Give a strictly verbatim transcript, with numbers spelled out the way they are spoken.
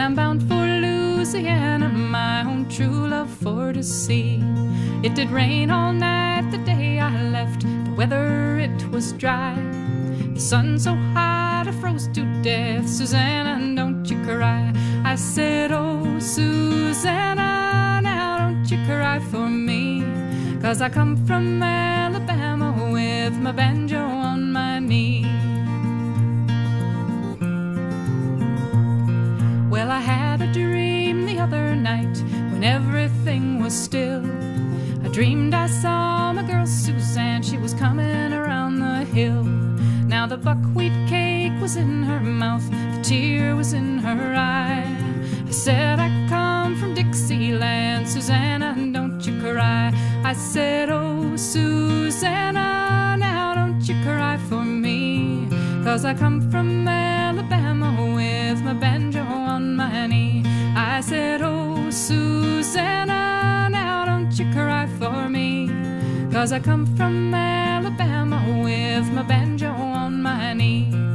I'm bound for Louisiana, my own true love for to see. It did rain all night the day I left, the weather it was dry. The sun so hot I froze to death. Susanna, don't you cry. I said, oh Susanna, now don't you cry for me, 'cause I come from Alabama with my banjo on my knee. Well, I had a dream the other night when everything was still. I dreamed I saw my girl Suzanne, she was coming around the hill. Now the buckwheat cake was in her mouth, the tear was in her eye. I said, I come from Dixieland, Susanna, don't you cry. I said, oh Susanna, now don't you cry for me, 'cause I come from Alabama with my banjo on my knee. I said, oh Susanna, now don't you cry for me, 'cause I come from Alabama with my banjo on my knee.